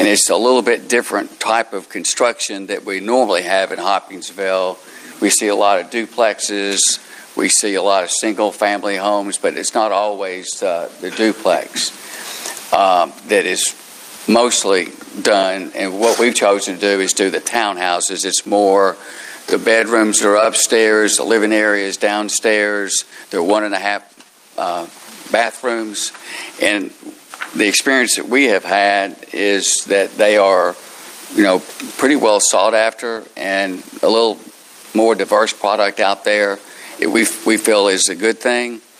and it's a little bit different type of construction that we normally have in Hopkinsville. We see a lot of duplexes, we see a lot of single-family homes, but it's not always the duplex that is mostly done. And what we've chosen to do is do the townhouses. It's more the bedrooms are upstairs, the living area is downstairs, they're 1.5 bathrooms, and the experience that we have had is that they are, pretty well sought after, and a little more diverse product out there, we feel is a good thing.